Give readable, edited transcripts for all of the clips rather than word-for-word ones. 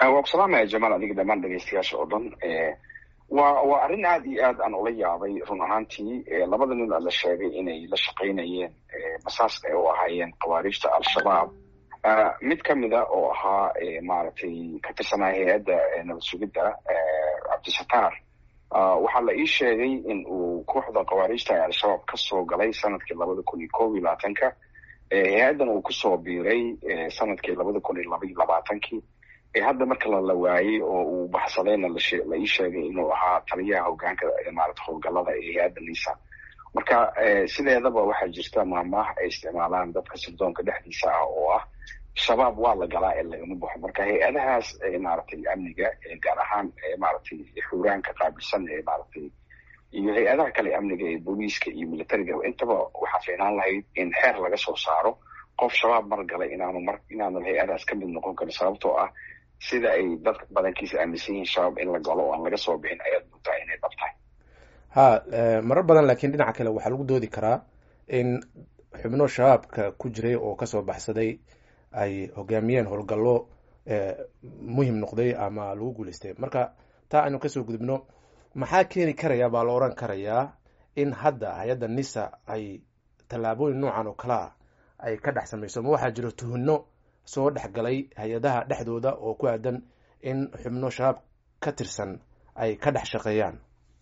وبصراحة يا جمال أديك دمان دقيستياش أردن وأرين عادي آد أن أولي عضي رون أهانتي لبدا من الشيء إني لشقينيين مساس وهايين قواريجتا الشباب mid ka mid ah oo ahaa maaragtay ka tirsanaa hay'adda nabad sugidda cabdisataar waxaa la ii sheegay in uu kooxda qawaariijta ee al-shabaab ka soo galay sanadkii 2021 hay-addan uu kusoo biiray sanadkii 2022 hadda marka la waayey oo uu baxsadayna la ii sheegay inuu ahaa taliyaha hoggaanka maaragtay howlgallada ee hay-adda nisa marka sideedaba waxaa jirta maamaah ay isticmaalaan dadka sirdoonka dhexdiisa ah oo ah shabaab waa la galaa ee lagama baxo marka hay-adahaas maaragtay amniga gaar ahaan maaragtay xuuraanka qaabilsan ee maaragtay iyo hay-adaha kale amniga ee booliiska iyo militariga intaba waxaa fiicnaan lahayd in xeer laga soo saaro qof shabaab mar galay inaanu hay-adahaas ka mid noqon karin sababtoo ah sida ay dadka badankiisa aaminsan yihiin shabaab in la galo oo aan laga soo bixin ayaad moodaa inay dhab tahay marar badan laakiin dhinaca kale waxaa lagu doodi karaa in xubno shabaabka ku jiray oo kasoo baxsaday ay hogaamiyeen howlgallo muhim noqday ama lagu guulaystay marka taa aynu kasoo gudubno maxaa keeni karaya baa la oran karayaa in hadda hay-adda nisa ay tallaabooyin noocan oo kale ah ay ka dhex samayso ma waxaa jiro tuhunno soo dhexgalay hay-adaha dhexdooda oo ku aadan in xubno shabaab ka tirsan ay ka dhex shaqeeyaan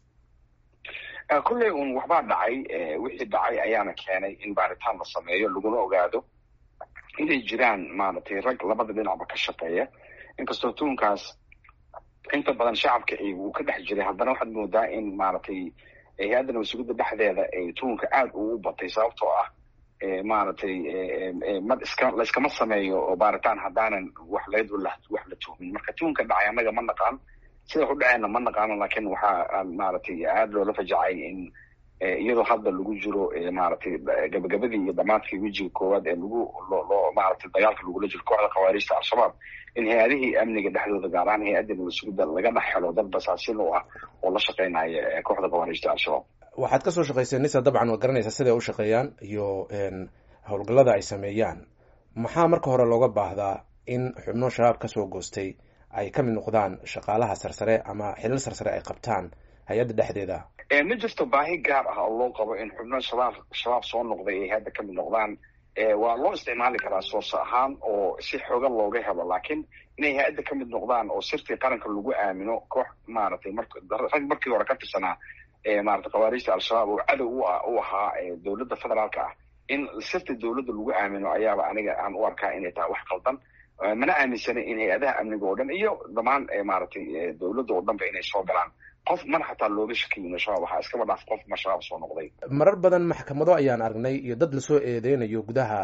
kulley un waxbaa dhacay wixii dhacay ayaana keenay in baaritaan la sameeyo laguna ogaado inay jiraan maaragtay rag labada dhinacba ka shaqeeya inkastoo tuunkaas inta badan shacabka uu ka dhex jiray haddana waxaad moodaa in maaragtay hay-adda nabad sugidda dhexdeeda tuunka aad uu batay sababtoo ah maaragtay layskama sameeyo oo baaritaan haddaanan wax la tuhmin marka tuunka dhacay annaga ma naqaan sida u dhaceena ma naqaano laakiin waxaa maaragtay aad loola fajacay in iyadoo hadda lagu jiro maaragtay gabagabadii iyo dhamaadkii wejiga koowaad ee loo maaragtay dagaalka lagula jiro kooxda qawaariijta al-shabaab in hay-adihii amniga dhexdooda gaar ahaan hay-adda nabad sugidda laga dhex helo dad basaasin oo ah oo la shaqeynaya kooxda qawaariijta al-shabaab waxaad kasoo shaqaysay nisa dabcan waad garanaysaa siday u shaqeeyaan iyo howlgallada ay sameeyaan maxaa marka hore looga baahdaa in xubno shabaab kasoo goostay ay ka mid noqdaan shaqaalaha sarsare ama xilal sarsare ay qabtaan hay-adda dhexdeeda ma jirto baahi gaar ah oo loo qabo in xubno shabaab soo noqday ay hadda ka mid noqdaan waa loo isticmaali karaa source ahaan oo si xoogan looga helo laakiin inay hay-adda ka mid noqdaan oo sirtii qaranka lagu aamino koox maaragtay rag markii hore ka tirsanaa maaragtay qawaariijta al-shabaab oo cadow u ahaa dowladda federaalka ah in sirta dowladda lagu aamino ayaaba aniga aan u arkaa inay tahay wax qaldan mana aaminsanay in hay-adaha amniga oo dhan iyo dhammaan maaragtay dowladda oo dhanba inay soo galaan qof mana xataa looga shakiyin shabaab waxaa iskaba dhaaf qof ma shabaab soo noqday marar badan maxkamado ayaan aragnay iyo dad lasoo eedeynayo gudaha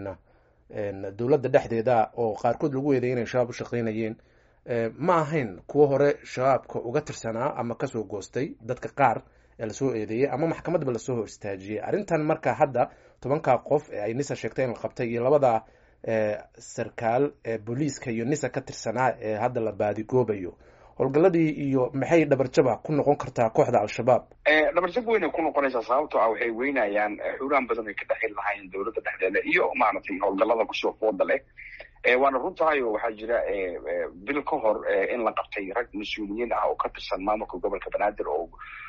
dowladda dhexdeeda oo qaarkood lagu eedeeyay inay shabaab u shaqeynayeen ma ahayn kuwo hore shabaabka uga tirsanaa ama kasoo goostay dadka qaar ee lasoo eedeeyey ama maxkamadba lasoo hor istaajiyey arrintan marka hadda 10 qof ee ay nisa sheegtay in la qabtay iyo labada sarkaal booliiska iyo nisa ka tirsanaa ee hadda la baadigoobayo howlgalladii iyo maxay dhabarjaba ku noqon kartaa kooxda al-shabaab dhabarjab weynay ku noqonaysaa sababtoo ah waxay weynayaan xuuraan badan ay ka dhexi lahaayeen dowladda dhexdeeda iyo maaragtay howlgallada kusoo fooda leh waana runtahay oo waxaa jira bil ka hor in la qabtay rag mas-uuliyiin ah oo ka tirsan maamulka gobolka banaadir oo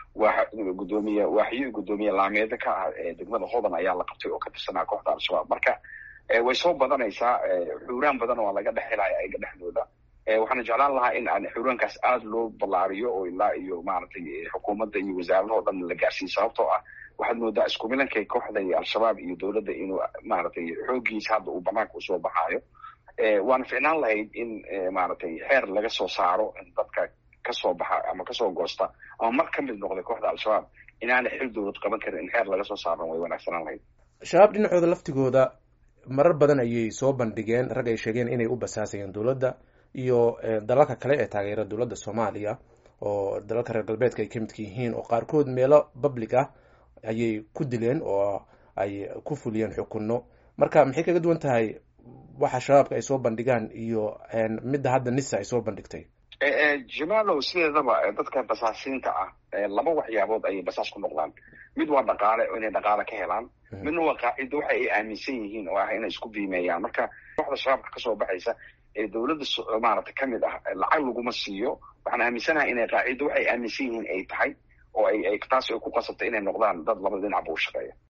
gudoomiye laameeda ka ah degmada hodan ayaa la qabtay oo ka tirsanaa kooxda al-shabaab marka way soo badanaysaa xuuraan badan oo laga dhexelaya ayaga dhexdooda waxaana jeclaan lahaa in aan xuuraankaas aada loo ballaariyo oo ilaa iyo maaragtay xukuumadda iyo wasaaradaha o dhan la gaarsiiyo sababtoo ah waxaad moodaa isku milankay kooxda iyo al-shabaab iyo dowladda inuu maaragtay xooggiisa hadda uu banaanka usoo baxaayo waana ficnaan lahayd in maaragtay xeer laga soo saaro in dadka kasoo baxa ama kasoo goosta ama mar ka mid noqday kooxda al-shabaab inaanay xil dowlad qaban karin in xeer laga soo saarno way wanaagsanaan lahayd shabaab dhinacooda laftigooda marar badan ayay soo bandhigeen rag ay sheegeen inay u basaasayeen dowladda iyo dalalka kale ee taageera dowladda soomaaliya oo dalalka reer galbeedka ay ka midka yihiin oo qaarkood meelo public ah ayay ku dileen oo ay ku fuliyeen xukunno marka maxay kaga duwan tahay waxa shabaabka ay soo bandhigaan iyo midda hadda nisa ay soo bandhigtay jamaalow sideedaba dadka basaasiinta ah laba waxyaabood ayay basaas ku noqdaan mid waa dhaqaale inay dhaqaale ka helaan midna waa qaacido waxa ay aaminsan yihiin oo ah inay isku biimeeyaan marka kooxda shabaabka kasoo baxaysa dowladda maaragtay kamid ah lacag laguma siiyo. waxaan aaminsanahay inay qaacido waxay aaminsan yihiin ay tahay oo ay taas ay ku qasabtay inay noqdaan dad labada dhinac ba u shaqeeya.